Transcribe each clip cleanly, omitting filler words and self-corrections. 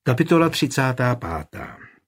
Kapitola 35.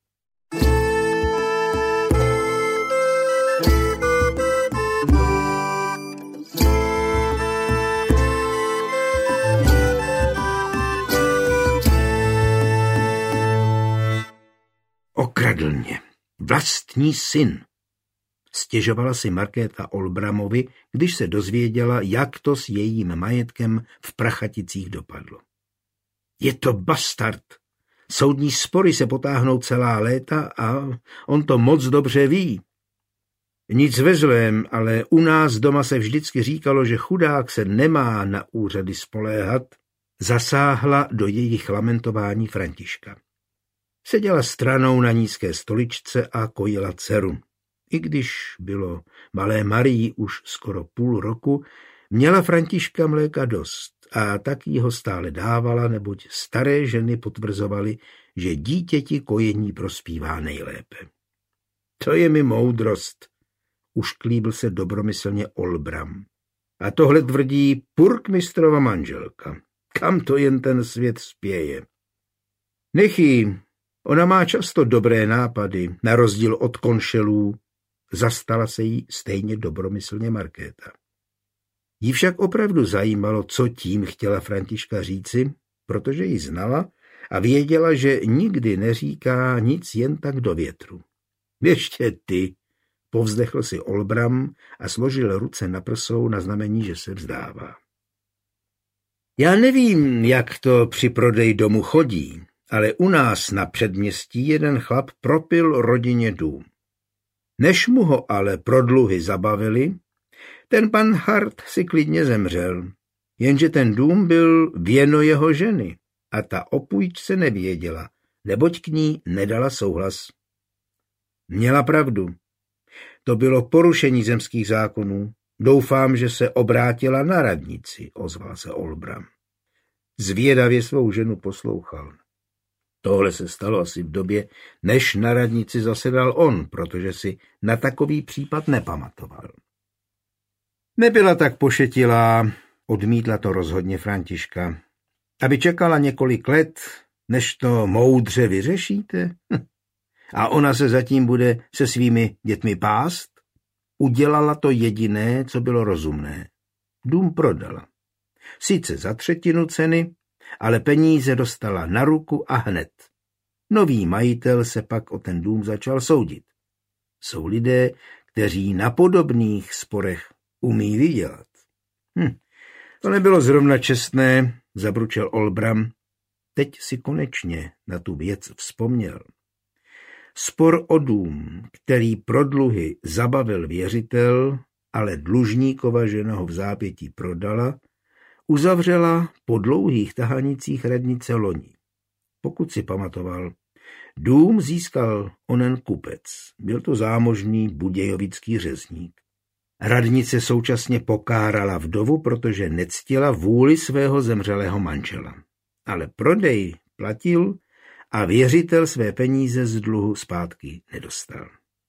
Okradl mě. Vlastní syn. Stěžovala si Markéta Olbramovi, když se dozvěděla, jak to s jejím majetkem v Prachaticích dopadlo. Je to bastard. Soudní spory se potáhnou celá léta a on to moc dobře ví. Nic ve zlém, ale u nás doma se vždycky říkalo, že chudák se nemá na úřady spoléhat, zasáhla do jejich lamentování Františka. Seděla stranou na nízké stoličce a kojila dceru. I když bylo malé Marii už skoro půl roku, měla Františka mléka dost a tak jí ho stále dávala, neboť staré ženy potvrzovaly, že dítěti kojení prospívá nejlépe. To je mi moudrost, ušklíbil se dobromyslně Olbram. A tohle tvrdí purkmistrova manželka. Kam to jen ten svět spěje? Nech jí, ona má často dobré nápady, na rozdíl od konšelů, zastala se jí stejně dobromyslně Markéta. Jí však opravdu zajímalo, co tím chtěla Františka říci, protože ji znala a věděla, že nikdy neříká nic jen tak do větru. Ještě ty, povzdechl si Olbram a složil ruce na prsou na znamení, že se vzdává. Já nevím, jak to při prodeji domu chodí, ale u nás na předměstí jeden chlap propil rodině dům. Než mu ho ale pro dluhy zabavili, ten pan Hart si klidně zemřel, jenže ten dům byl věno jeho ženy a ta o půjčce nevěděla, neboť k ní nedala souhlas. Měla pravdu. To bylo porušení zemských zákonů. Doufám, že se obrátila na radnici, ozval se Olbram. Zvědavě svou ženu poslouchal. Tohle se stalo asi v době, než na radnici zasedal on, protože si na takový případ nepamatoval. Nebyla tak pošetilá, odmítla to rozhodně Františka. Aby čekala několik let, než to moudře vyřešíte? A ona se zatím bude se svými dětmi pást? Udělala to jediné, co bylo rozumné. Dům prodala. Sice za 1/3 ceny, ale peníze dostala na ruku a hned. Nový majitel se pak o ten dům začal soudit. Jsou lidé, kteří na podobných sporech umí vydělat. To nebylo zrovna čestné, zabručel Olbram. Teď si konečně na tu věc vzpomněl. Spor o dům, který pro dluhy zabavil věřitel, ale dlužníkova žena ho v zápětí prodala, uzavřela po dlouhých tahanicích radnice loni. Pokud si pamatoval, dům získal onen kupec. Byl to zámožný budějovický řezník. Radnice současně pokárala vdovu, protože nectila vůli svého zemřelého manžela. Ale prodej platil a věřitel své peníze z dluhu zpátky nedostal.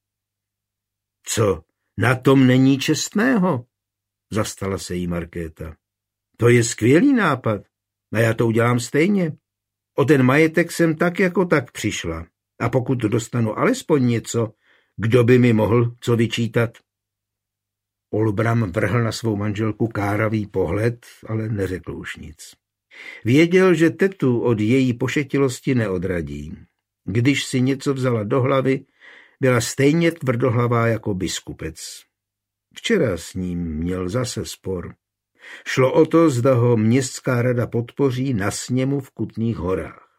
Co, na tom není čestného? Zastala se jí Markéta. To je skvělý nápad a já to udělám stejně. O ten majetek jsem tak jako tak přišla a pokud dostanu alespoň něco, kdo by mi mohl co vyčítat? Olbram vrhl na svou manželku káravý pohled, ale neřekl už nic. Věděl, že tetu od její pošetilosti neodradí. Když si něco vzala do hlavy, byla stejně tvrdohlavá jako biskupec. Včera s ním měl zase spor. Šlo o to, zda ho městská rada podpoří na sněmu v Kutných Horách.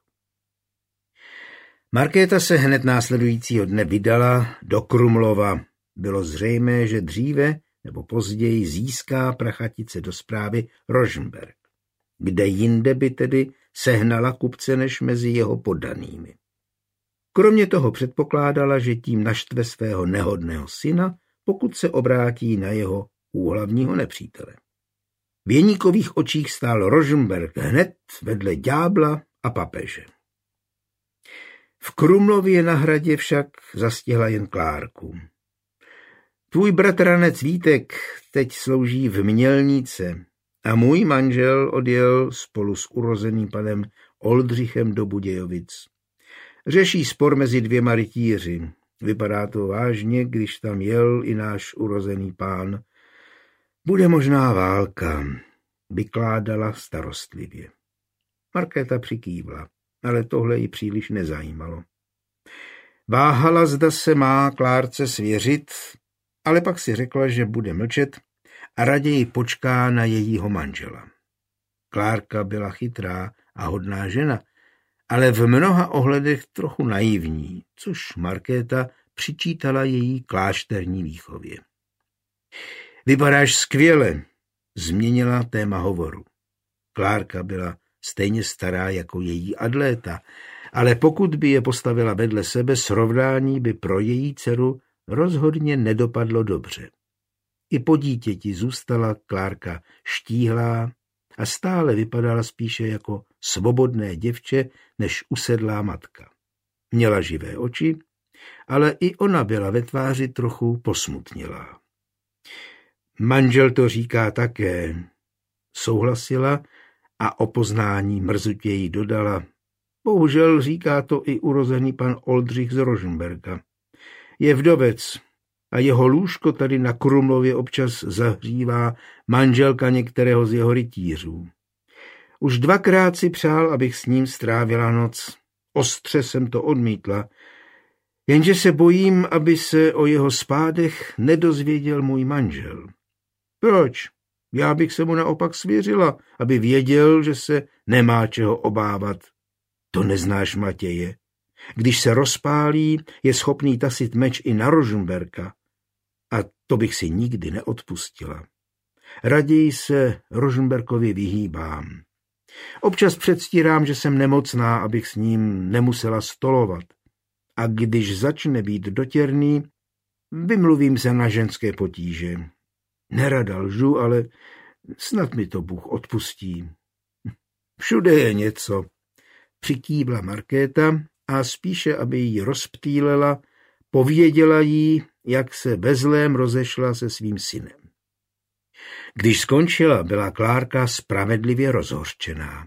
Markéta se hned následujícího dne vydala do Krumlova. Bylo zřejmé, že dříve nebo později získá Prachatice do správy Rožmberk. Kde jinde by tedy sehnala kupce než mezi jeho poddanými. Kromě toho předpokládala, že tím naštve svého nehodného syna, pokud se obrátí na jeho úhlavního nepřítele. V Jeníkových očích stál Rožmberk hned vedle ďábla a papeže. V Krumlově na hradě však zastihla jen Klárku. Tvůj bratranec Vítek teď slouží v Mělnice a můj manžel odjel spolu s urozeným panem Oldřichem do Budějovic. Řeší spor mezi dvěma rytíři. Vypadá to vážně, když tam jel i náš urozený pán. Bude možná válka, vykládala starostlivě. Markéta přikývla, ale tohle ji příliš nezajímalo. Váhala, zda se má Klárce svěřit, ale pak si řekla, že bude mlčet a raději počká na jejího manžela. Klárka byla chytrá a hodná žena, ale v mnoha ohledech trochu naivní, což Markéta přičítala její klášterní výchově. Vypadáš skvěle, změnila téma hovoru. Klárka byla stejně stará jako její Adléta, ale pokud by je postavila vedle sebe, srovnání by pro její dceru rozhodně nedopadlo dobře. I po dítěti zůstala Klárka štíhlá a stále vypadala spíše jako svobodné děvče než usedlá matka. Měla živé oči, ale i ona byla ve tváři trochu posmutnělá. Manžel to říká také, souhlasila a o poznání mrzutěji dodala. Bohužel říká to i urozený pan Oldřich z Rožmberka. Je vdovec a jeho lůžko tady na Krumlově občas zahřívá manželka některého z jeho rytířů. Už dvakrát si přál, abych s ním strávila noc. Ostře jsem to odmítla, jenže se bojím, aby se o jeho spádech nedozvěděl můj manžel. Proč? Já bych se mu naopak svěřila, aby věděl, že se nemá čeho obávat. To neznáš Matěje. Když se rozpálí, je schopný tasit meč i na Rožmberka. A to bych si nikdy neodpustila. Raději se Rožmberkovi vyhýbám. Občas předstírám, že jsem nemocná, abych s ním nemusela stolovat. A když začne být dotěrný, vymluvím se na ženské potíže. Nerada lžu, ale snad mi to Bůh odpustí. Všude je něco, přikývla Markéta a spíše, aby ji rozptýlela, pověděla jí, jak se ve zlém rozešla se svým synem. Když skončila, byla Klárka spravedlivě rozhořčená.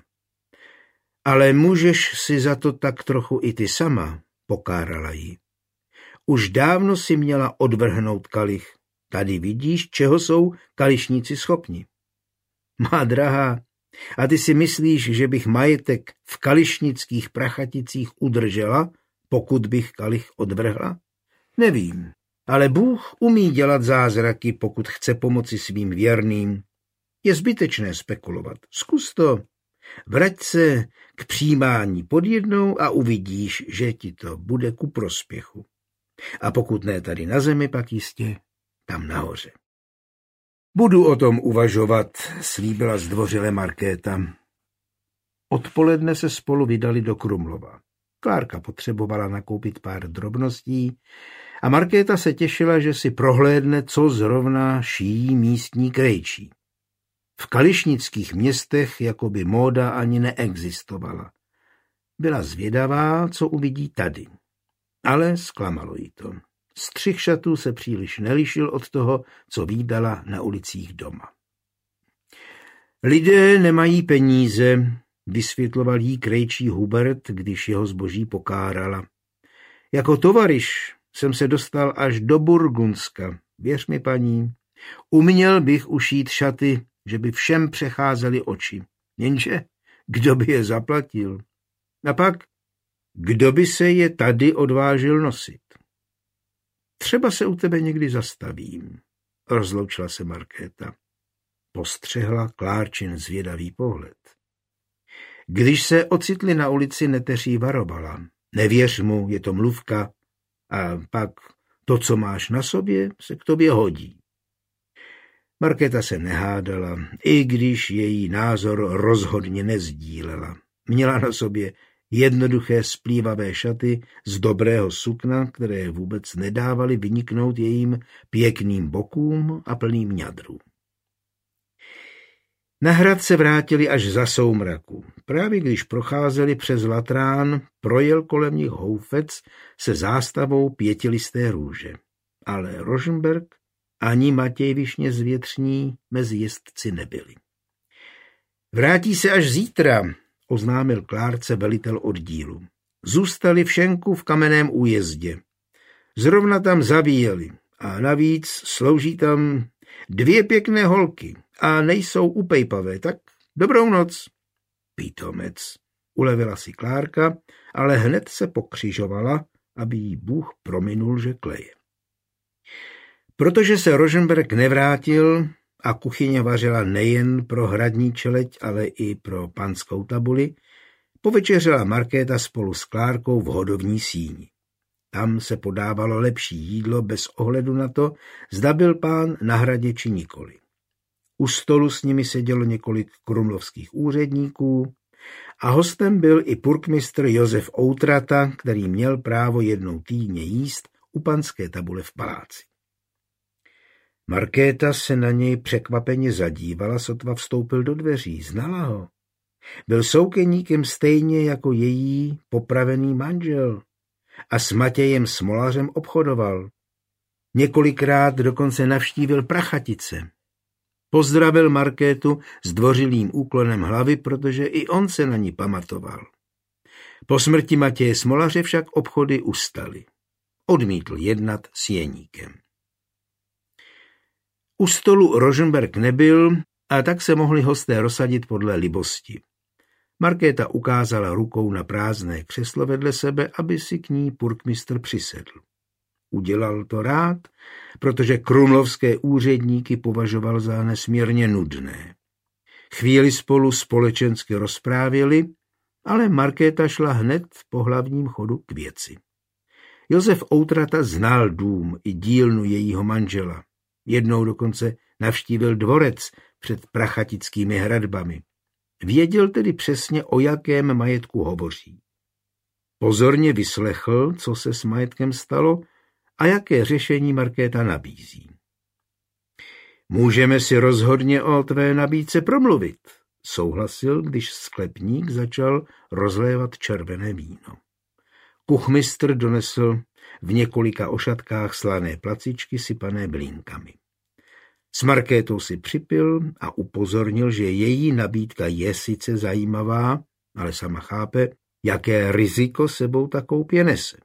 Ale můžeš si za to tak trochu i ty sama, pokárala jí. Už dávno si měla odvrhnout kalich. Tady vidíš, čeho jsou kališníci schopni. Má drahá, a ty si myslíš, že bych majetek v kališnických prachaticích udržela, pokud bych kalich odvrhla? Nevím, ale Bůh umí dělat zázraky, pokud chce pomoci svým věrným. Je zbytečné spekulovat. Zkus to. Vrať se k přijímání pod jednou a uvidíš, že ti to bude ku prospěchu. A pokud ne tady na zemi, pak jistě tam nahoře. Budu o tom uvažovat, slíbila zdvořile Markéta. Odpoledne se spolu vydali do Krumlova. Klárka potřebovala nakoupit pár drobností a Markéta se těšila, že si prohlédne, co zrovna šijí místní krejčí. V kališnických městech jakoby móda ani neexistovala. Byla zvědavá, co uvidí tady. Ale zklamalo jí to. Střih šatů se příliš nelišil od toho, co vídala na ulicích doma. Lidé nemají peníze, vysvětloval jí krejčí Hubert, když jeho zboží pokárala. Jako tovaryš jsem se dostal až do Burgundska. Věř mi, paní, uměl bych ušít šaty, že by všem přecházely oči. Jenže kdo by je zaplatil? A pak, kdo by se je tady odvážil nosit? Třeba se u tebe někdy zastavím, rozloučila se Markéta. Postřehla Klárčin zvědavý pohled. Když se ocitli na ulici, neteří varovala. Nevěř mu, je to mluvka. A pak to, co máš na sobě, se k tobě hodí. Markéta se nehádala, i když její názor rozhodně nezdílela. Měla na sobě jednoduché splývavé šaty z dobrého sukna, které vůbec nedávaly vyniknout jejím pěkným bokům a plným ňadrů. Na hrad se vrátili až za soumraku. Právě když procházeli přes Latrán, projel kolem nich houfec se zástavou pětilisté růže. Ale Rožmberk ani Matěj Višně z Větřní mezi jezdci nebyli. Vrátí se až zítra, oznámil Klárce velitel oddílu. Zůstali v šenku v Kamenném Újezdě. Zrovna tam zabíjeli a navíc slouží tam 2 pěkné holky a nejsou upejpavé, tak dobrou noc. Pítomec, ulevila si Klárka, ale hned se pokřižovala, aby jí Bůh prominul, že kleje. Protože se Rožmberk nevrátil a kuchyně vařila nejen pro hradní čeleď, ale i pro panskou tabuli, povečeřila Markéta spolu s Klárkou v hodovní síni. Tam se podávalo lepší jídlo bez ohledu na to, zda byl pán na hradě či nikoli. U stolu s nimi sedělo několik krumlovských úředníků a hostem byl i purkmistr Josef Outrata, který měl právo jednou týdně jíst u panské tabule v paláci. Markéta se na něj překvapeně zadívala, sotva vstoupil do dveří. Znala ho. Byl soukeníkem stejně jako její popravený manžel a s Matějem Smolařem obchodoval. Několikrát dokonce navštívil Prachatice. Pozdravil Markétu s dvořilým úklonem hlavy, protože i on se na ní pamatoval. Po smrti Matěje Smolaře však obchody ustaly. Odmítl jednat s Jeníkem. U stolu Rožmberk nebyl a tak se mohli hosté rozsadit podle libosti. Markéta ukázala rukou na prázdné křeslo vedle sebe, aby si k ní purkmistr přisedl. Udělal to rád, protože krumlovské úředníky považoval za nesmírně nudné. Chvíli spolu společensky rozprávěli, ale Markéta šla hned po hlavním chodu k věci. Josef Outrata znal dům i dílnu jejího manžela. Jednou dokonce navštívil dvorec před prachatickými hradbami. Věděl tedy přesně, o jakém majetku hovoří. Pozorně vyslechl, co se s majetkem stalo a jaké řešení Markéta nabízí. Můžeme si rozhodně o tvé nabídce promluvit, souhlasil, když sklepník začal rozlévat červené víno. Kuchmistr donesl v několika ošatkách slané placičky sypané blínkami. S Markétou si připil a upozornil, že její nabídka je sice zajímavá, ale sama chápe, jaké riziko sebou ta koupě nese.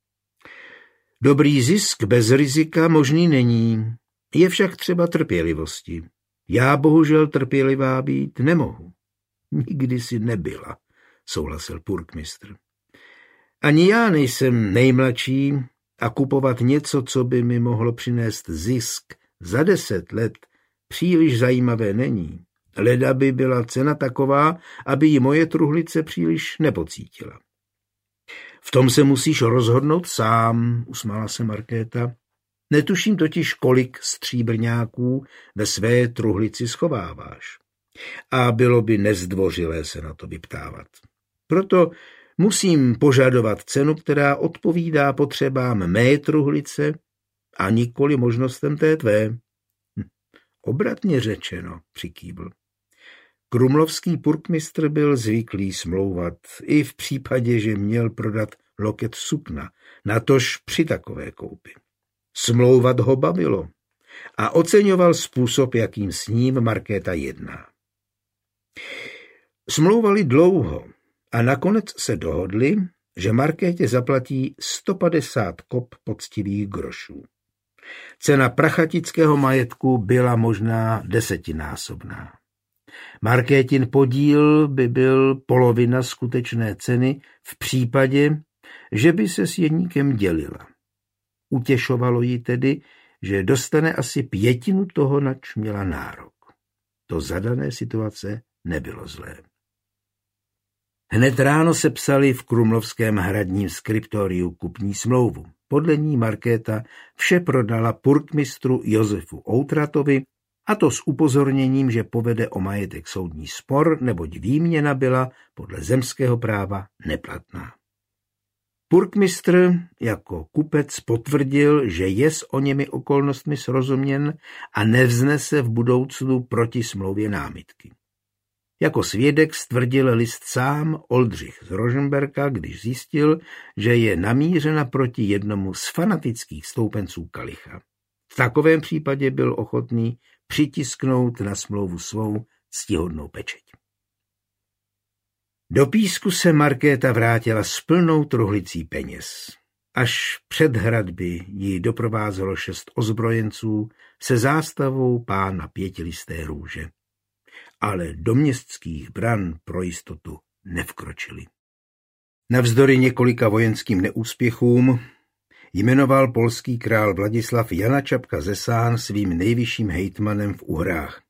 Dobrý zisk bez rizika možný není, je však třeba trpělivosti. Já bohužel trpělivá být nemohu. Nikdy si nebyla, souhlasil purkmistr. Ani já nejsem nejmladší a kupovat něco, co by mi mohlo přinést zisk za 10 let, příliš zajímavé není. Leda by byla cena taková, aby ji moje truhlice příliš nepocítila. V tom se musíš rozhodnout sám, usmála se Markéta. Netuším totiž, kolik stříbrňáků ve své truhlici schováváš. A bylo by nezdvořilé se na to vyptávat. Proto musím požadovat cenu, která odpovídá potřebám mé truhlice a nikoli možnostem té tvé. Obratně řečeno, přikývl. Krumlovský purkmistr byl zvyklý smlouvat, i v případě, že měl prodat loket sukna, natož při takové koupi. Smlouvat ho bavilo a oceňoval způsob, jakým s ním Markéta jedná. Smlouvali dlouho a nakonec se dohodli, že Markétě zaplatí 150 kop poctivých grošů. Cena prachatického majetku byla možná 10násobná. Markétin podíl by byl polovina skutečné ceny v případě, že by se s Jeníkem dělila. Utěšovalo ji tedy, že dostane asi 1/5 toho, nač měla nárok. To za dané situace nebylo zlé. Hned ráno se psali v krumlovském hradním skriptoriu kupní smlouvu. Podle ní Markéta vše prodala purkmistru Josefu Outratovi, a to s upozorněním, že povede o majetek soudní spor, neboť výměna byla podle zemského práva neplatná. Purkmistr jako kupec potvrdil, že je s oněmi okolnostmi srozuměn a nevznese v budoucnu proti smlouvě námitky. Jako svědek stvrdil list sám Oldřich z Rožmberka, když zjistil, že je namířena proti jednomu z fanatických stoupenců Kalicha. V takovém případě byl ochotný přitisknout na smlouvu svou ctihodnou pečeť. Do Písku se Markéta vrátila s plnou truhlicí peněz. Až před hradby ji doprovázelo 6 ozbrojenců se zástavou pána Pětilisté růže. Ale do městských bran pro jistotu nevkročili. Navzdory několika vojenským neúspěchům jmenoval polský král Vladislav Jana Čapka ze Sán svým nejvyšším hejtmanem v Uhrách.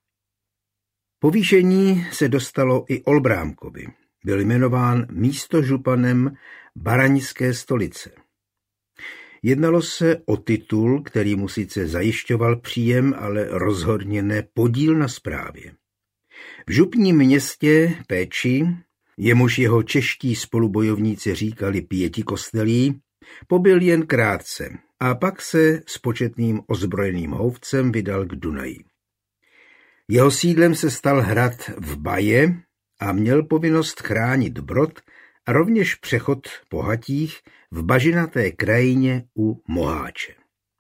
Povýšení se dostalo i Olbrámkovi. Byl jmenován místožupanem Baraňské stolice. Jednalo se o titul, který mu sice zajišťoval příjem, ale rozhodně ne podíl na správě. V župním městě Péči, jemuž jeho čeští spolubojovníci říkali Pětikostelí, pobyl jen krátce a pak se s početným ozbrojeným houfcem vydal k Dunaji. Jeho sídlem se stal hrad v Baje a měl povinnost chránit brod a rovněž přechod Pohatích v bažinaté krajině u Moháče.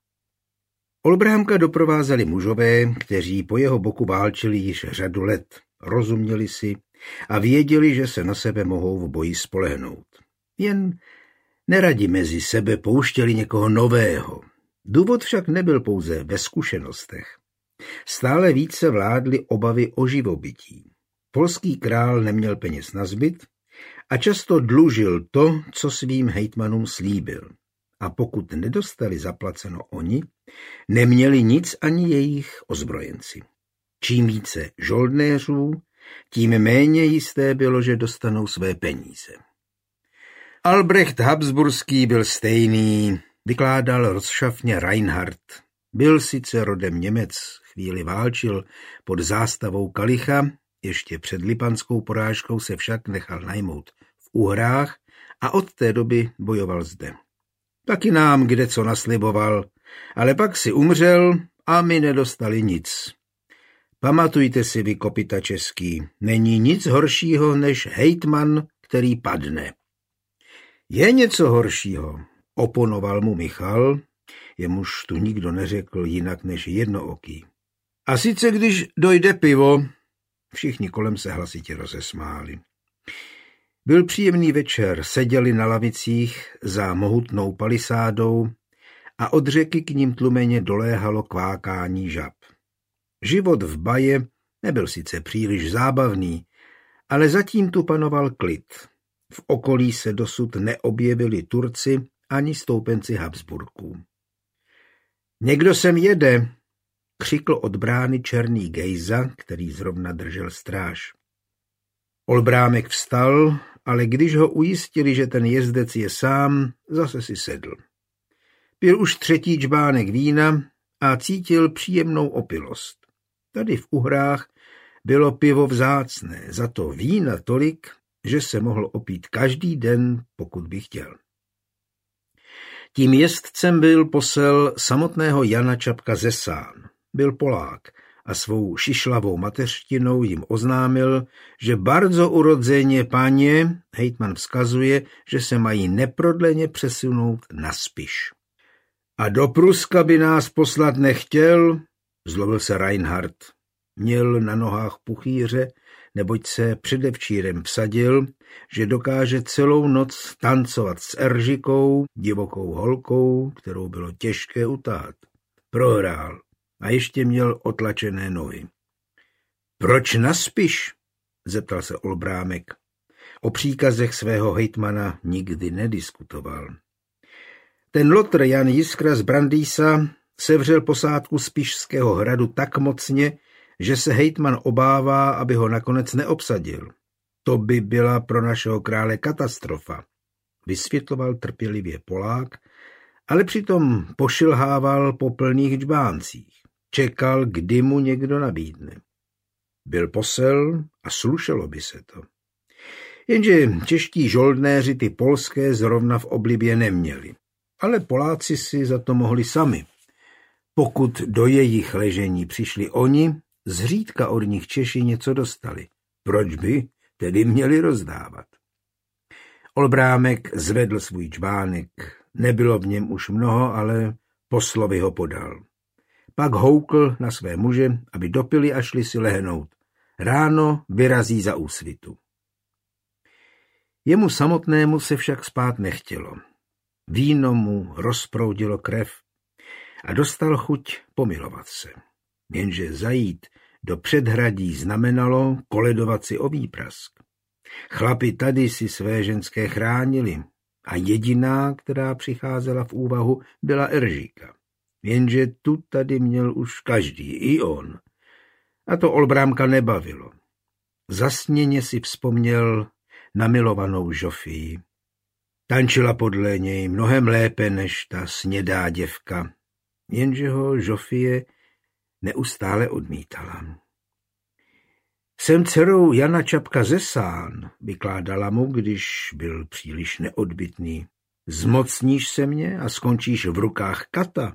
Olbrámka doprovázeli mužové, kteří po jeho boku válčili již řadu let, rozuměli si a věděli, že se na sebe mohou v boji spolehnout. Jen neradi mezi sebe pouštěli někoho nového. Důvod však nebyl pouze ve zkušenostech. Stále více vládly obavy o živobytí. Polský král neměl peněz na zbyt a často dlužil to, co svým hejtmanům slíbil. A pokud nedostali zaplaceno oni, neměli nic ani jejich ozbrojenci. Čím více žoldnéřů, tím méně jisté bylo, že dostanou své peníze. Albrecht Habsburský byl stejný, vykládal rozšafně Reinhard. Byl sice rodem Němec, chvíli válčil pod zástavou Kalicha, ještě před lipanskou porážkou se však nechal najmout v Uhrách a od té doby bojoval zde. Taky nám kdeco nasliboval, ale pak si umřel a my nedostali nic. Pamatujte si vy, kopita český, není nic horšího než hejtman, který padne. Je něco horšího, oponoval mu Michal, jemuž tu nikdo neřekl jinak než jednooký. A sice když dojde pivo, všichni kolem se hlasitě rozesmáli. Byl příjemný večer, seděli na lavicích za mohutnou palisádou a od řeky k ním tlumeně doléhalo kvákání žab. Život v Baje nebyl sice příliš zábavný, ale zatím tu panoval klid. V okolí se dosud neobjevili Turci ani stoupenci Habsburků. Někdo sem jede, křikl od brány černý Gejza, který zrovna držel stráž. Olbrámek vstal, ale když ho ujistili, že ten jezdec je sám, zase si sedl. Pil už 3. džbánek vína a cítil příjemnou opilost. Tady v Uhrách bylo pivo vzácné, za to vína tolik, že se mohl opít každý den, pokud by chtěl. Tím jezdcem byl posel samotného Jana Čapka ze Sán. Byl Polák a svou šišlavou mateřštinou jim oznámil, že bardzo urodzeně páně, hejtman vzkazuje, že se mají neprodleně přesunout na Spiš. A do Pruska by nás poslat nechtěl, zlobil se Reinhard. Měl na nohách puchýře, neboť se předevčírem vsadil, že dokáže celou noc tancovat s Eržikou, divokou holkou, kterou bylo těžké utát. Prohrál a ještě měl otlačené nohy. Proč na Spiš? Zeptal se Olbrámek. O příkazech svého hejtmana nikdy nediskutoval. Ten lotr Jan Jiskra z Brandýsa sevřel posádku Spišského hradu tak mocně, že se hejtman obává, aby ho nakonec neobsadil. To by byla pro našeho krále katastrofa, vysvětloval trpělivě Polák, ale přitom pošilhával po plných džbáncích. Čekal, kdy mu někdo nabídne. Byl posel a slušelo by se to. Jenže čeští žoldnéři ty polské zrovna v oblibě neměli. Ale Poláci si za to mohli sami. Pokud do jejich ležení přišli oni, zřídka od nich Češi něco dostali. Proč by tedy měli rozdávat? Olbrámek zvedl svůj džbánek. Nebylo v něm už mnoho, ale poslovi ho podal. Pak houkl na své muže, aby dopili a šli si lehnout. Ráno vyrazí za úsvitu. Jemu samotnému se však spát nechtělo. Víno mu rozproudilo krev a dostal chuť pomilovat se. Jenže zajít do předhradí znamenalo koledovat si o výprask. Chlapi tady si své ženské chránili a jediná, která přicházela v úvahu, byla Eržíka. Jenže tu tady měl už každý, i on. A to Olbrámka nebavilo. Zasněně si vzpomněl na milovanou Žofii. Tančila podle něj mnohem lépe než ta snědá děvka, jenže ho Žofie neustále odmítala. Jsem dcerou Jana Čapka ze Sán, vykládala mu, když byl příliš neodbytný. Zmocníš se mě a skončíš v rukách kata.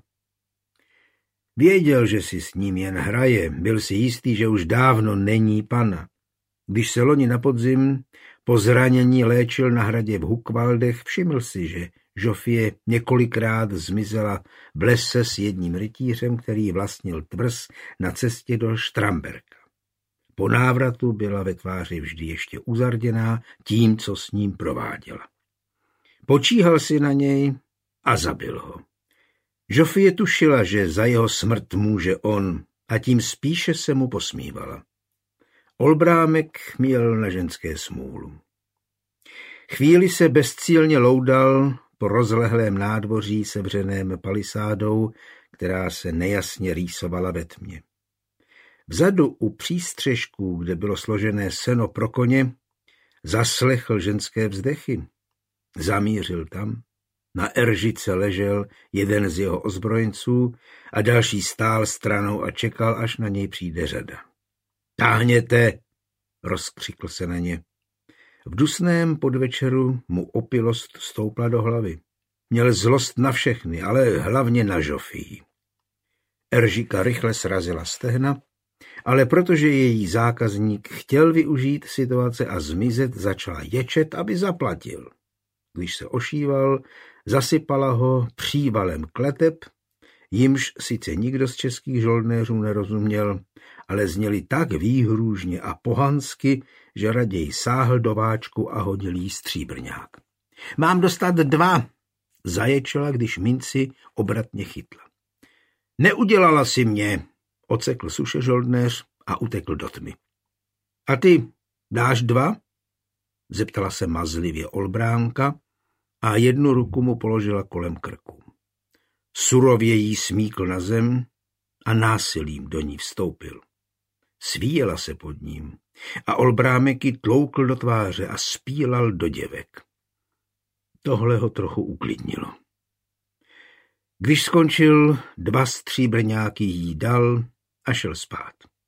Věděl, že si s ním jen hraje, byl si jistý, že už dávno není pana. Když se loni na podzim po zranění léčil na hradě v Hukvaldech, všiml si, že Žofie několikrát zmizela v lese s jedním rytířem, který vlastnil tvrz na cestě do Štramberka. Po návratu byla ve tváři vždy ještě uzarděná tím, co s ním prováděla. Počíhal si na něj a zabil ho. Žofie tušila, že za jeho smrt může on, a tím spíše se mu posmívala. Olbrámek měl na ženské smůlu. Chvíli se bezcílně loudal po rozlehlém nádvoří sevřeném palisádou, která se nejasně rýsovala ve tmě. Vzadu u přístřežků, kde bylo složené seno pro koně, zaslechl ženské vzdechy. Zamířil tam. Na Eržice ležel jeden z jeho ozbrojenců a další stál stranou a čekal, až na něj přijde řada. Táhněte, rozkřikl se na ně. V dusném podvečeru mu opilost stoupla do hlavy. Měl zlost na všechny, ale hlavně na Žofii. Eržika rychle srazila stehna, ale protože její zákazník chtěl využít situace a zmizet, začala ječet, aby zaplatil. Když se ošíval, zasypala ho přívalem kleteb, jimž sice nikdo z českých žoldnéřů nerozuměl, ale zněli tak výhrůžně a pohansky, že raději sáhl do váčku a hodil jí stříbrňák. Mám dostat 2, zaječela, když minci obratně chytla. Neudělala si mě, ocekl suše žoldnéř a utekl do tmy. A ty dáš 2? Zeptala se mazlivě Olbránka a jednu ruku mu položila kolem krku. Surově jí smíkl na zem a násilím do ní vstoupil. Svíjela se pod ním a Olbrámek ji tloukl do tváře a spílal do děvek. Tohle ho trochu uklidnilo. Když skončil, 2 stříbrňáky jí dal a šel spát.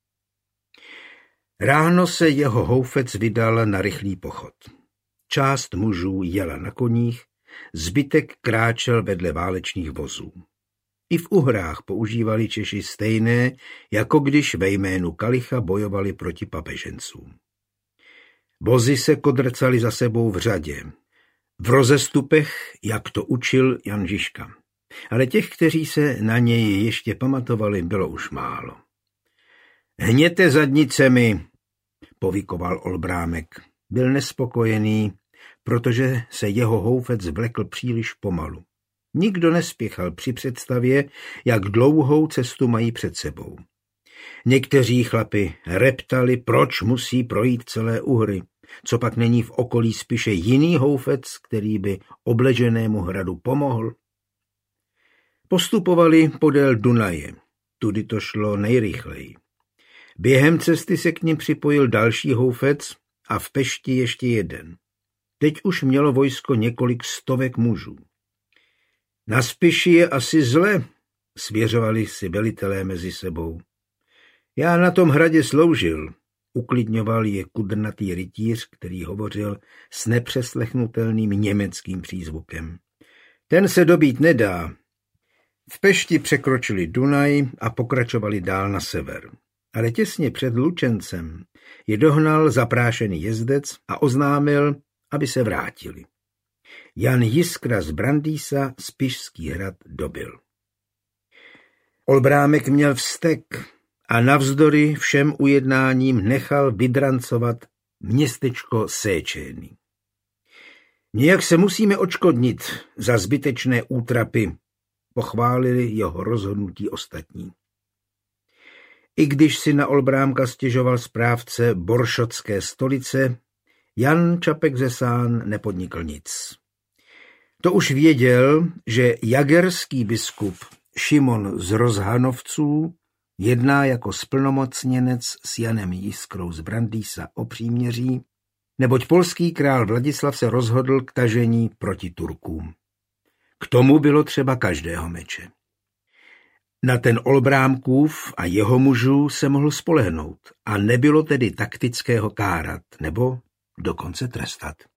Ráno se jeho houfec vydal na rychlý pochod. Část mužů jela na koních, zbytek kráčel vedle válečných vozů. I v Uhrách používali Češi stejné, jako když ve jménu Kalicha bojovali proti papežencům. Vozy se kodrcali za sebou v řadě, v rozestupech, jak to učil Jan Žižka. Ale těch, kteří se na něj ještě pamatovali, bylo už málo. Hněte zadnicemi, povykoval Olbrámek. Byl nespokojený, protože se jeho houfec vlekl příliš pomalu. Nikdo nespěchal při představě, jak dlouhou cestu mají před sebou. Někteří chlapi reptali, proč musí projít celé Uhry, co pak není v okolí spíše jiný houfec, který by obleženému hradu pomohl. Postupovali podél Dunaje, tudy to šlo nejrychleji. Během cesty se k nim připojil další houfec a v Pešti ještě jeden. Teď už mělo vojsko několik stovek mužů. Na Spiši je asi zle, svěřovali si velitelé mezi sebou. Já na tom hradě sloužil, uklidňoval je kudrnatý rytíř, který hovořil s nepřeslechnutelným německým přízvukem. Ten se dobít nedá. V Pešti překročili Dunaj a pokračovali dál na sever. Ale těsně před Lučencem je dohnal zaprášený jezdec a oznámil, aby se vrátili. Jan Jiskra z Brandýsa Spišský hrad dobyl. Olbrámek měl vztek a navzdory všem ujednáním nechal vydrancovat městečko Séčény. Nějak se musíme odškodnit za zbytečné útrapy, pochválili jeho rozhodnutí ostatní. I když si na Olbrámka stěžoval správce boršotské stolice, Jan Čapek ze Sán nepodnikl nic. To už věděl, že jagerský biskup Šimon z Rozhanovců jedná jako splnomocněnec s Janem Jiskrou z Brandýsa o příměří, neboť polský král Vladislav se rozhodl k tažení proti Turkům. K tomu bylo třeba každého meče. Na ten Olbrámkův a jeho mužů se mohl spolehnout a nebylo tedy taktického kárat nebo dokonce trestat.